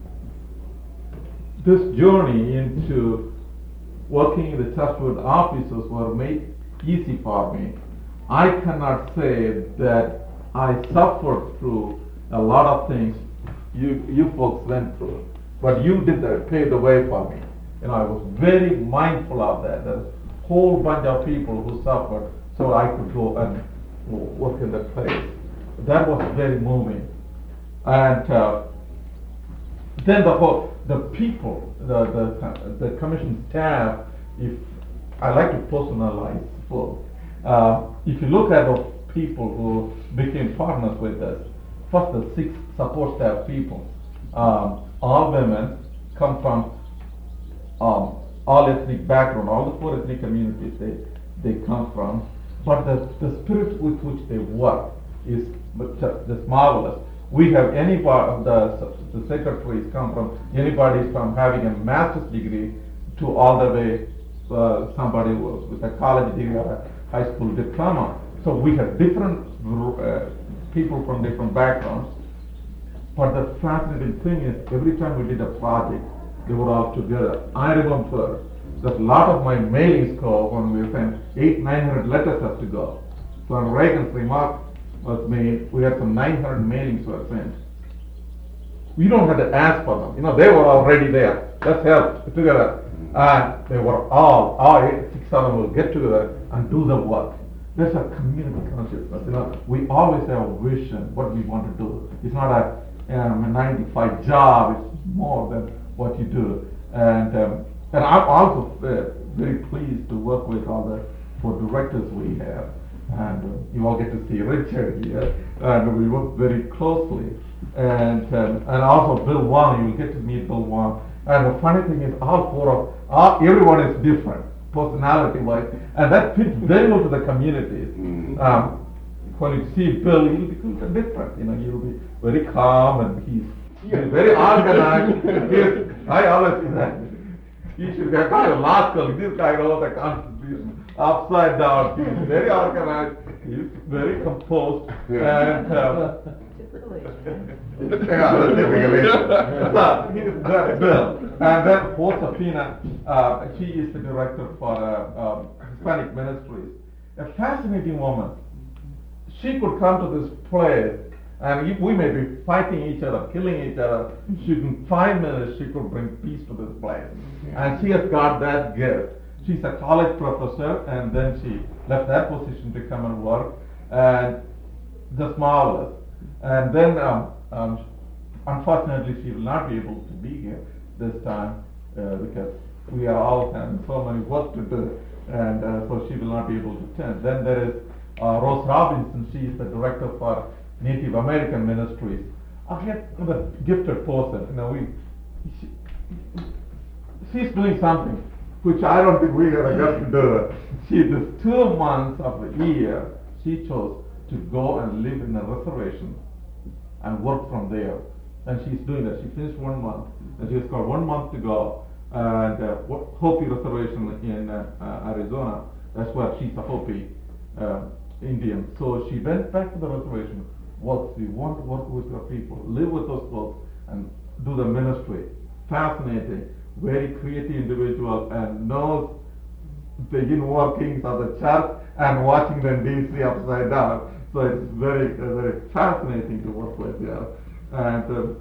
this journey into working in the Touchwood offices were made easy for me. I cannot say that I suffered through a lot of things you you folks went through, but you did that, paved the way for me. And I was very mindful of that. There's a whole bunch of people who suffered so I could go and work in that place. That was very moving. And uh, then the whole, the people, the, the, the commission staff, if I like to personalize folks. Uh, if you look at the people who became partners with us, first the six support staff people, um, all women, come from um, all ethnic background, all the four ethnic communities they, they come from, but the, the spirit with which they work is just, just marvelous. We have anybody, the, the secretaries come from, anybody from having a master's degree to all the way uh, somebody was with a college degree or a high school diploma. So we have different uh, people from different backgrounds. But the fascinating thing is, every time we did a project, they were all together. I remember that a lot of my mailings go when we sent eight, nine hundred letters have to go. So when Reagan's remark was made, we had some nine hundred mailings were sent. We don't have to ask for them. You know, they were already there. Let's help together. And they were all, all eight, six of them will get together and do the work. There's a community consciousness. You know, we always have a vision, what we want to do. It's not a, um, a nine to five job. It's more than what you do. And um, and I'm also uh, very pleased to work with all the four directors we have. And uh, you all get to see Richard here, and we work very closely. And um, and also Bill Wong, you'll get to meet Bill Wong. And the funny thing is, all four of, all, everyone is different, personality-wise, and that fits very well to the communities. Mm-hmm. Um, when you see Bill, he'll be different. You know, he'll be very calm, and he's, he's very organized. he's, I always say that he should get kind of logical. This guy knows the Constitution upside down. He's very organized. He's very composed, and. Uh, yeah, that's typically. So, he is that Bill. And then Josefina, uh, she is the director for uh, um, Hispanic Ministries. A fascinating woman. She could come to this place, and if we may be fighting each other, killing each other, she in five minutes she could bring peace to this place. And she has got that gift. She's a college professor, and then she left that position to come and work, and just marvelous. And then, um, um, unfortunately, she will not be able to be here this time uh, because we are all having so many work to do, and uh, so she will not be able to attend. Then there is uh, Rose Robinson. She is the director for Native American Ministries. I have a gifted person. You know, we she, she's doing something which I don't think we ever got to do. She, this two months of the year, she chose to go and live in a reservation and work from there. And she's doing that. She finished one month, and she's got one month to go. And uh, Hopi Reservation in uh, uh, Arizona, that's where she's a Hopi uh, Indian. So she went back to the reservation, worked. We want to work with your people, live with those folks, and do the ministry. Fascinating, very creative individual, and knows the inner workings of the church and watching them D C upside down. So it's very, uh, very fascinating to work with, yeah. And um,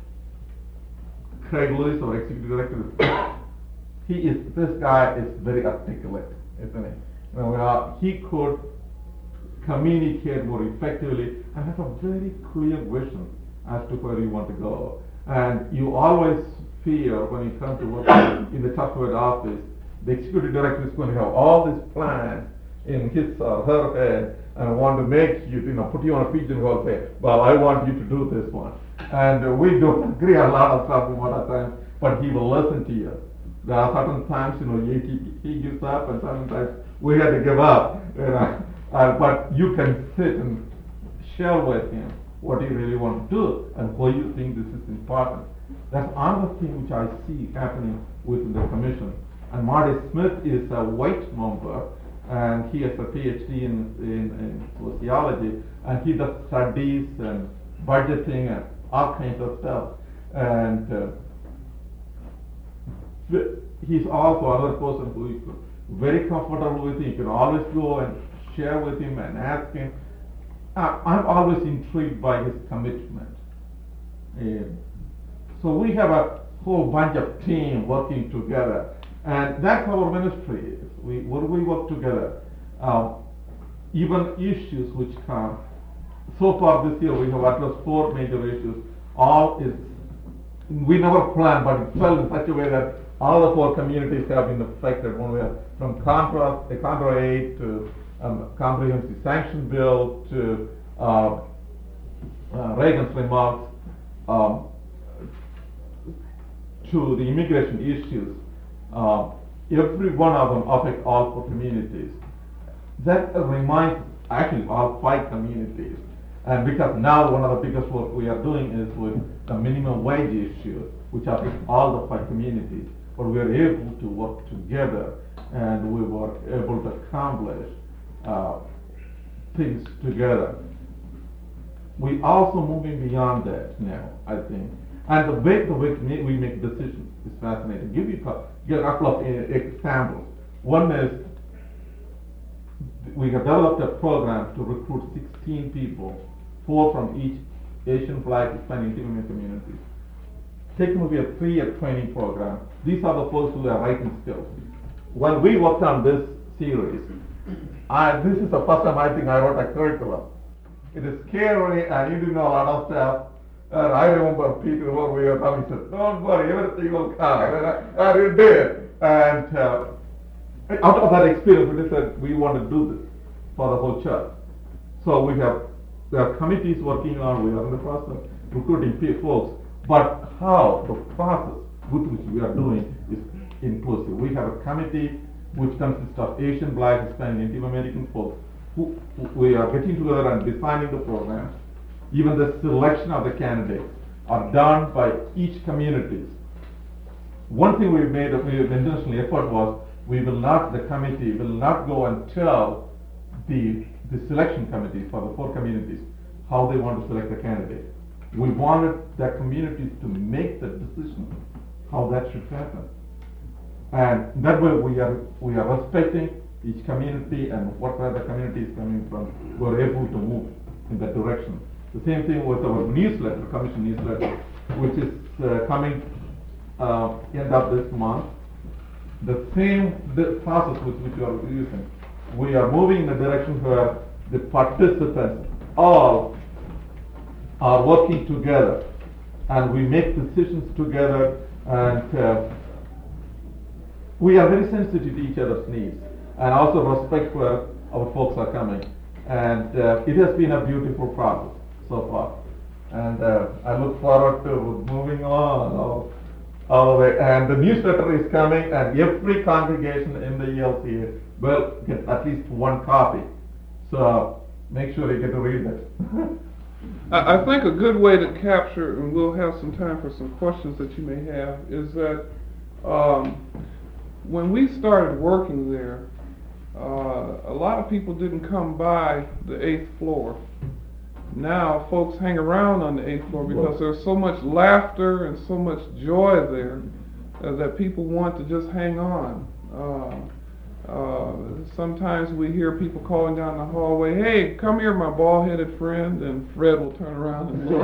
Craig Lewis, our executive director, he is, this guy is very articulate, isn't he? You know, uh, he could communicate more effectively and have a very clear vision. as to where you want to go. And you always fear when you come to work in the Tupperware office, the executive director is going to have all these plans in his or her head and want to make you, you know, put you on a pigeonhole, say, well, I want you to do this one. And uh, we don't agree on a lot of stuff a lot of times, but he will listen to you. There are certain times, you know, he, he, he gives up, and sometimes we had to give up. You know, uh, but you can sit and share with him what you really want to do and why you think this is important. That's another thing which I see happening within the commission. And Marty Smith is a white member, and he has a PhD in, in, in sociology, and he does studies and budgeting and all kinds of stuff. And uh, he's also another person who is very comfortable with him. You can always go and share with him and ask him. Uh, I'm always intrigued by his commitment. Uh, so we have a whole bunch of team working together, and that's our ministry. We when we work together, um, even issues which come. So far this year we have addressed four major issues. All is we never planned, but it fell in such a way that all the four communities have been affected one way, from Contra, the Contra aid to um, comprehensive sanction bill to uh, uh, Reagan's remarks um, to the immigration issues. Uh, every one of them affect all four communities. That uh, reminds actually all five communities. And because now one of the biggest work we are doing is with the minimum wage issue, which affects all the five communities. But we are able to work together, and we were able to accomplish uh, things together. We also moving beyond that now, I think. And the way the way we make decisions is fascinating. Give you a, give a couple of examples. One is we have developed a program to recruit sixteen people, four from each Asian, Black, Hispanic, Indian communities. Taken will be a three-year training program. These are the folks who are writing skills. When we worked on this series, I, this is the first time I think I wrote a curriculum. It is scary and you do know a lot of stuff. And I remember Peter when we were talking, he said, don't worry, everything will come. And I, and it did. And uh, out of that experience, we said we want to do this for the whole church. So we have, there are committees working on, we are in the process of recruiting folks. But how the process with which we are doing is inclusive. We have a committee which consists of Asian, Black, Hispanic, Native American folks who, who we are getting together and designing the program. Even the selection of the candidates are done by each community. One thing we made a we intentional effort was we will not, the committee will not go and tell the, the selection committee for the four communities how they want to select the candidate. We wanted the communities to make the decision how that should happen. And that way we are we are respecting each community and whatever the community is coming from, we're able to move in that direction. The same thing with our newsletter, commission newsletter, which is uh, coming uh, end of this month. The same the process with which we are using. We are moving in a direction where the participants all are working together, and we make decisions together, and uh, we are very sensitive to each other's needs, and also respect where our folks are coming. And uh, it has been a beautiful process so far, and uh, I look forward to moving on all, all the way. And the newsletter is coming, and every congregation in the E L C A will get at least one copy. So make sure you get to read it. I, I think a good way to capture, and we'll have some time for some questions that you may have, is that um, when we started working there, uh, a lot of people didn't come by the eighth floor. Now folks hang around on the eighth floor because there's so much laughter and so much joy there uh, that people want to just hang on. Uh, Uh, sometimes we hear people calling down the hallway, hey, come here, my bald-headed friend, and Fred will turn around and look.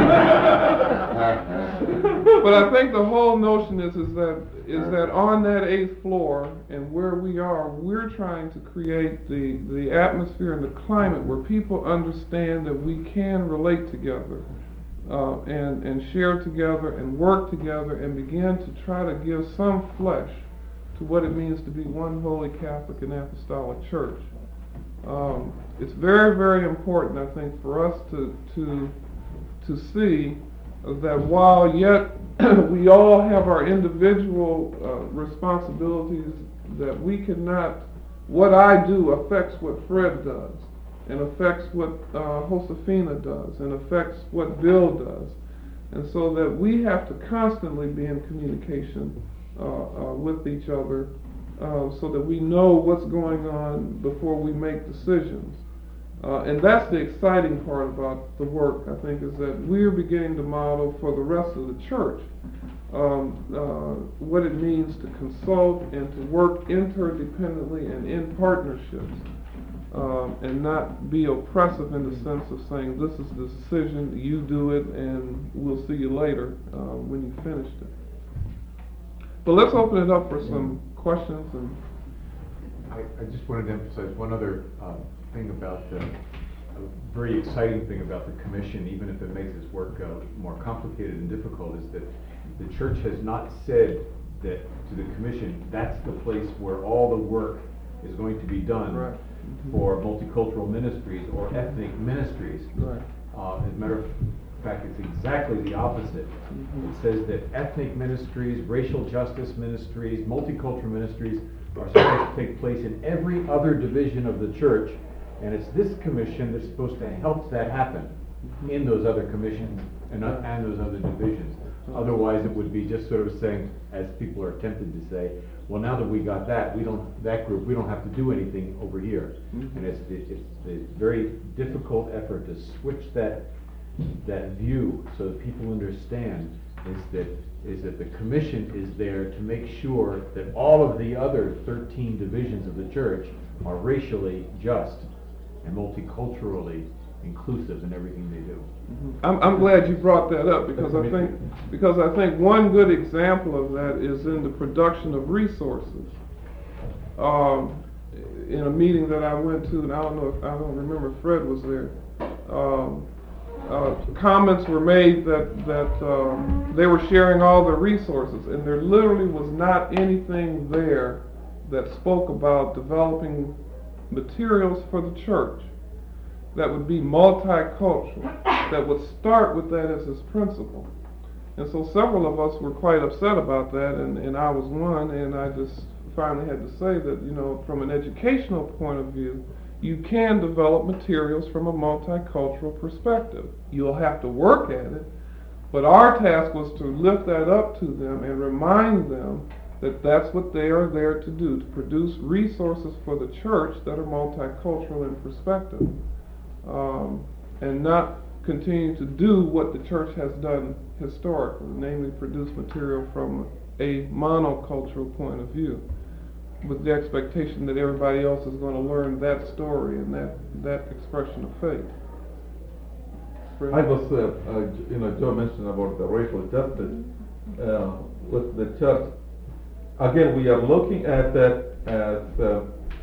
But I think the whole notion is, is that is that on that eighth floor and where we are, we're trying to create the, the atmosphere and the climate where people understand that we can relate together uh, and, and share together and work together and begin to try to give some flesh to what it means to be one holy Catholic and Apostolic Church. Um, it's very, very important, I think, for us to to to see that while yet we all have our individual uh, responsibilities, that we cannot, what I do affects what Fred does, and affects what uh, Josefina does, and affects what Bill does, and so that we have to constantly be in communication uh, uh, with each other, uh, so that we know what's going on before we make decisions. Uh, and that's the exciting part about the work, I think, is that we're beginning to model for the rest of the church um, uh, what it means to consult and to work interdependently and in partnerships, um, and not be oppressive in the sense of saying, this is the decision, you do it, and we'll see you later uh, when you finished it. But let's open it up for some questions. And I, I just wanted to emphasize one other um, thing about the, a very exciting thing about the commission, even if it makes its work uh, more complicated and difficult, is that the church has not said that to the commission, that's the place where all the work is going to be done Right. Mm-hmm. for multicultural ministries or ethnic ministries. Right. Uh, as a matter of fact, it's exactly the opposite. Mm-hmm. It says that ethnic ministries, racial justice ministries, multicultural ministries are supposed to take place in every other division of the church, and it's this commission that's supposed to help that happen in those other commissions and, uh, and those other divisions. Otherwise, it would be just sort of saying, as people are tempted to say, well, now that we got that, we don't, that group, we don't have to do anything over here. Mm-hmm. And it's the, it's the very difficult effort to switch that that view so that people understand is that is that the commission is there to make sure that all of the other thirteen divisions of the church are racially just and multiculturally inclusive in everything they do. I'm, I'm glad you brought that up, because I think because I think one good example of that is in the production of resources. Um, in a meeting that I went to, and I don't know if I don't remember if Fred was there. Um, uh, comments were made that that um, they were sharing all their resources, and there literally was not anything there that spoke about developing materials for the church that would be multicultural, that would start with that as its principle. And so several of us were quite upset about that, and, and I was one, and I just finally had to say that, you know, from an educational point of view, you can develop materials from a multicultural perspective. You'll have to work at it, but our task was to lift that up to them and remind them that that's what they are there to do, to produce resources for the church that are multicultural in perspective. Um, and not continue to do what the church has done historically, namely produce material from a monocultural point of view, with the expectation that everybody else is going to learn that story and that, that expression of faith. Fred? I was, uh, uh, you know, Joe mentioned about the racial justice uh, with the church. Again, we are looking at that as uh,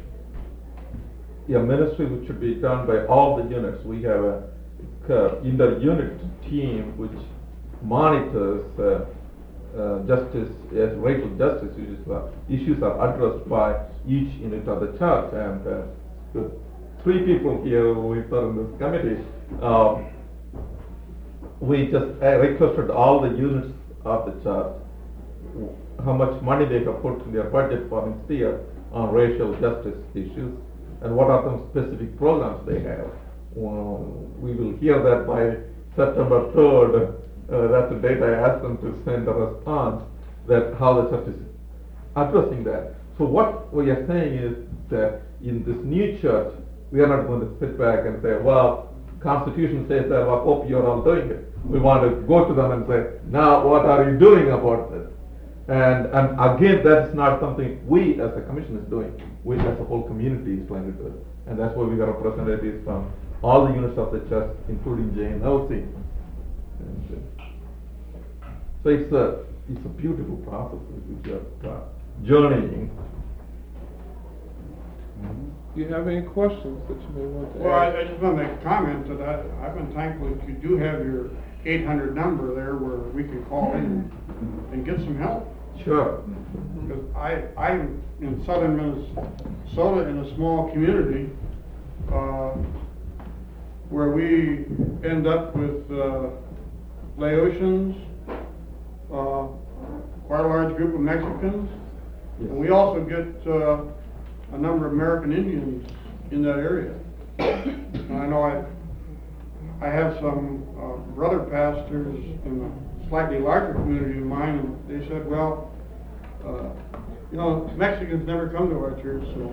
a ministry which should be done by all the units. We have a uh, inter-unit team which monitors uh, uh, justice, as racial justice issues are, issues are addressed by each unit of the church. And uh, the three people here who are in this committee, uh, we just uh, requested all the units of the church how much money they have put in their budget for next year on racial justice issues, and what are some specific programs they have. Well, we will hear that by September third. Uh, that's the date I asked them to send a response that how the church is addressing that. So what we are saying is that in this new church, we are not going to sit back and say, well, Constitution says that, well, I hope you're all doing it. We want to go to them and say, now what are you doing about this? And, and again, that's not something we as a commission is doing. We as a whole community is trying to do it. And that's why we got representatives from all the units of the church, including J N O C. And, uh, so it's a, it's a beautiful process which we are uh, journeying. Mm-hmm. Do you have any questions that you may want to Well, I, ask? I just want to make a comment that I, I've been thankful that you do have your eight hundred number there where we can call in and get some help. Sure. Because I, I'm in southern Minnesota in a small community, uh, where we end up with, uh, Laotians, uh, quite a large group of Mexicans. And we also get, uh, a number of American Indians in that area. And I know I, I have some, uh, brother pastors in a slightly larger community of mine, and they said, well, uh, you know, Mexicans never come to our church, so.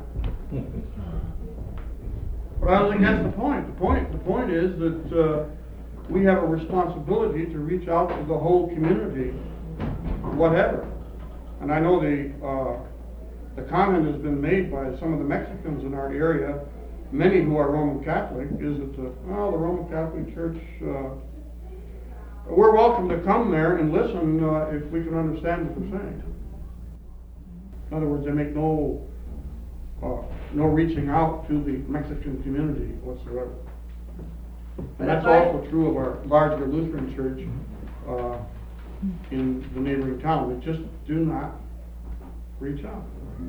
But I don't think that's the point. The point, the point is that, uh, we have a responsibility to reach out to the whole community, whatever. And I know the, uh, the comment has been made by some of the Mexicans in our area, many who are Roman Catholic, is that, the, well, the Roman Catholic Church, uh, we're welcome to come there and listen uh, if we can understand what they're saying. In other words, they make no, uh, no reaching out to the Mexican community whatsoever. But And that's if I- also true of our larger Lutheran church uh, in the neighboring town. They just do not reach out.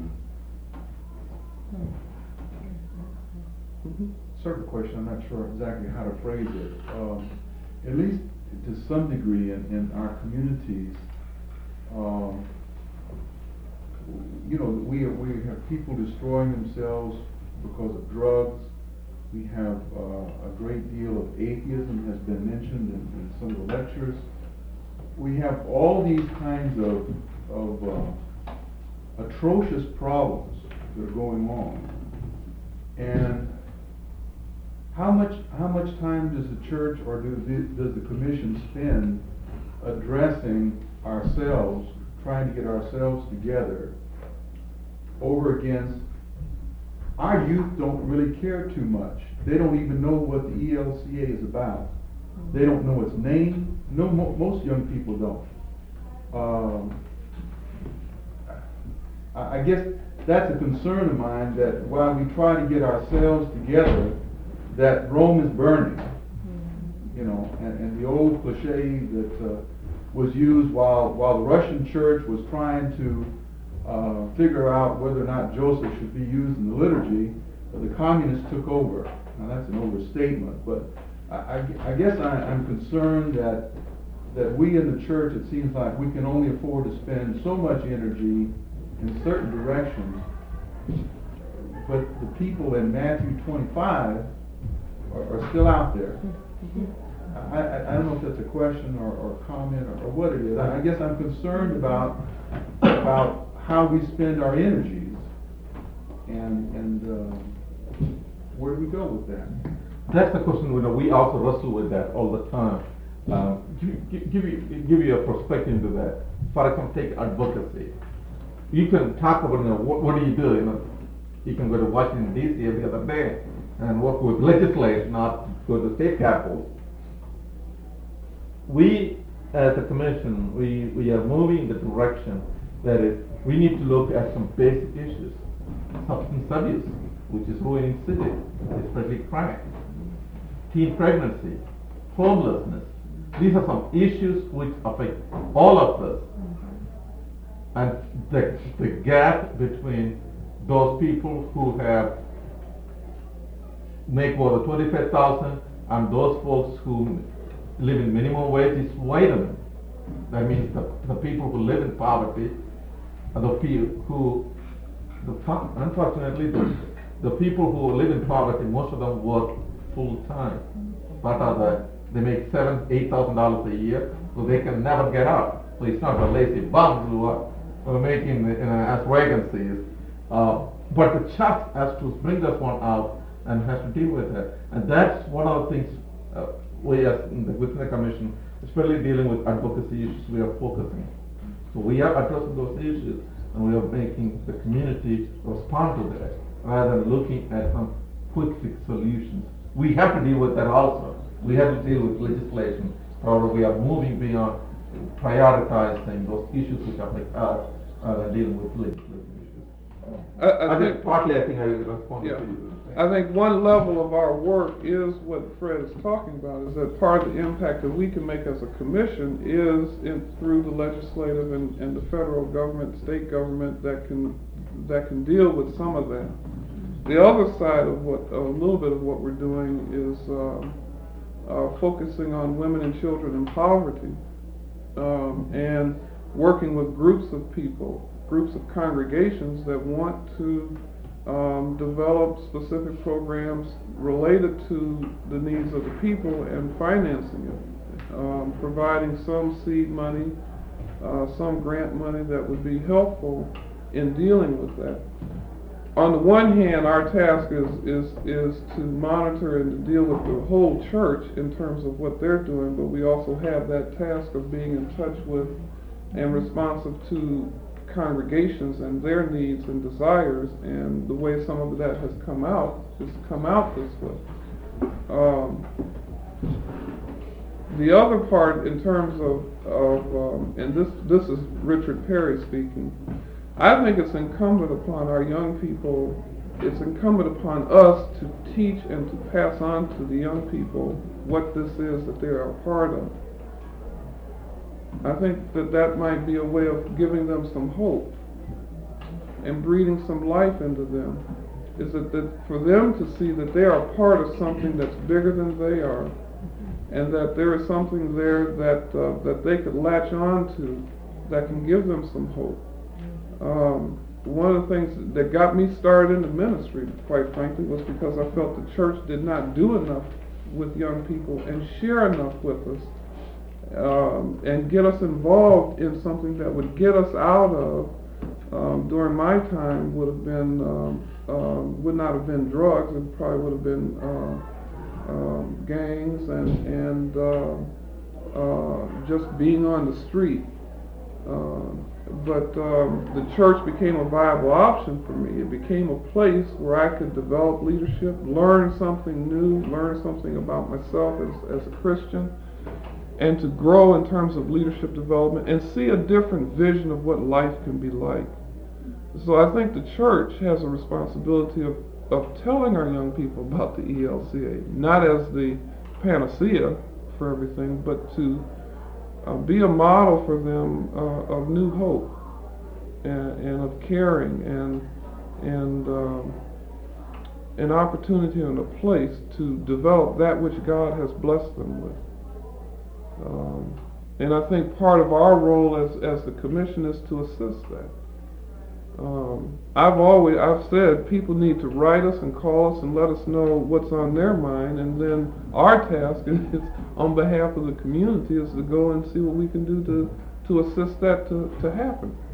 Sort of question, I'm not sure exactly how to phrase it. Um, at least to some degree in, in our communities, um, you know, we, we have people destroying themselves because of drugs. We have uh, a great deal of atheism has been mentioned in, in some of the lectures. We have all these kinds of, of uh, atrocious problems that are going on. And how much how much time does the church or do the, does the commission spend addressing ourselves, trying to get ourselves together over against our youth don't really care too much. They don't even know what the E L C A is about. They don't know its name. No, mo most young people don't. Um, I, I guess that's a concern of mine, that while we try to get ourselves together, that Rome is burning. You know, and, and the old cliche that uh, was used while while the Russian church was trying to uh, figure out whether or not Joseph should be used in the liturgy, uh, the communists took over. Now that's an overstatement, but I, I, I guess I, I'm concerned that that we in the church, it seems like we can only afford to spend so much energy in certain directions, but the people in Matthew twenty-five are, are still out there. I, I, I don't know if that's a question or, or a comment or, or what it is. I, I guess I'm concerned about about how we spend our energies, and and uh, where do we go with that? That's the question. You know, we also wrestle with that all the time. Um, give, give, give you give you a perspective into that. For example, take advocacy. You can talk about, you know, what, what do you do? You know, you can go to Washington D C every other day and work with legislators, not go to state capitals. We, as a commission, we, we are moving in the direction that is, we need to look at some basic issues. Substance abuse, which is ruining cities, especially crime. Teen pregnancy, homelessness. These are some issues which affect all of us. And the, the gap between those people who have make more than twenty-five thousand and those folks who live in minimum wage is widening. That means the, the people who live in poverty are the people who, the, unfortunately, the, the people who live in poverty, most of them work full time. But are the, they make seven, eight thousand dollars a year, so they can never get out. So it's not the lazy bums who are, who are making, the, uh, as Reagan says. Uh, but the church has to bring this one out and has to deal with it. And that's one of the things uh, we as in the, within the commission, especially dealing with advocacy issues, we are focusing. So we are addressing those issues and we are making the community respond to that rather than looking at some quick fix solutions. We have to deal with that also. We have to deal with legislation. However, we are moving beyond prioritizing those issues which affect us rather than dealing with legislative issues. I, I I think, think partly, I think I responded yeah, to you. I think one level of our work is what Fred is talking about, is that part of the impact that we can make as a commission is in, through the legislative and, and the federal government, state government that can, that can deal with some of that. The other side of what, a little bit of what we're doing is, um, uh, focusing on women and children in poverty, um, and working with groups of people, groups of congregations that want to um, develop specific programs related to the needs of the people and financing it, um, providing some seed money, uh, some grant money that would be helpful in dealing with that. On the one hand, our task is, is, is to monitor and to deal with the whole church in terms of what they're doing, but we also have that task of being in touch with and responsive to congregations and their needs and desires, and the way some of that has come out is come out this way. Um, the other part in terms of, of um, and this, this is Richard Perry speaking, I think it's incumbent upon our young people, it's incumbent upon us to teach and to pass on to the young people what this is that they are a part of. I think that that might be a way of giving them some hope and breathing some life into them, is that, that for them to see that they are part of something that's bigger than they are, and that there is something there that, uh, that they could latch on to that can give them some hope. Um, one of the things that got me started in the ministry, quite frankly, was because I felt the church did not do enough with young people and share enough with us, um, and get us involved in something that would get us out of, um, during my time, would have been, um, um, would not have been drugs, it probably would have been uh, um, gangs and, and uh, uh, just being on the street. Uh, But um, the church became a viable option for me. It became a place where I could develop leadership, learn something new, learn something about myself as, as a Christian, and to grow in terms of leadership development and see a different vision of what life can be like. So I think the church has a responsibility of, of telling our young people about the E L C A, not as the panacea for everything, but to Uh, be a model for them uh, of new hope and, and of caring and and um, an opportunity and a place to develop that which God has blessed them with. Um, and I think part of our role as as the commission is to assist that. Um, I've always I've said people need to write us and call us and let us know what's on their mind, and then our task is, on behalf of the community, is to go and see what we can do to to assist that to, to happen.